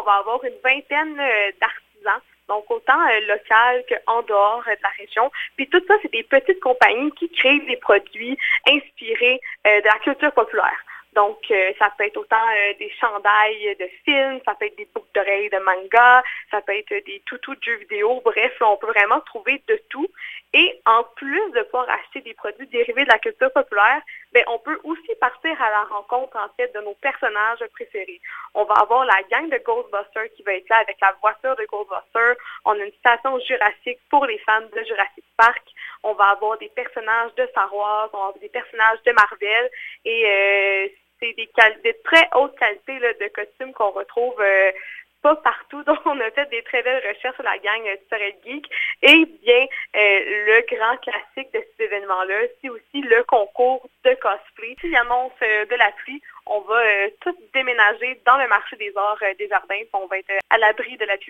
va avoir une vingtaine d'artisans. Donc, autant local qu'en dehors de la région. Puis tout ça, c'est des petites compagnies qui créent des produits inspirés de la culture populaire. Donc, ça peut être autant des chandails de films, ça peut être des boucles d'oreilles de manga, ça peut être des toutous de jeux vidéo. Bref, là, on peut vraiment trouver de tout. Et en plus de pouvoir acheter des produits dérivés de la culture populaire, on peut aussi partir à la rencontre, en fait, de nos personnages préférés. On va avoir la gang de Ghostbusters qui va être là avec la voiture de Ghostbusters. On a une station Jurassique pour les fans de Jurassic Park. On va avoir des personnages de Star Wars, on va avoir des personnages de Marvel. Et c'est des très hautes qualités là, de costumes qu'on retrouve pas partout. Donc, on a fait des très belles recherches sur la gang Sorel Geek. Et bien, le grand classique de cet événement-là, c'est aussi le concours de cosplay. S'il annonce de la pluie, on va tout déménager dans le marché des arts des jardins. On va être à l'abri de la pluie.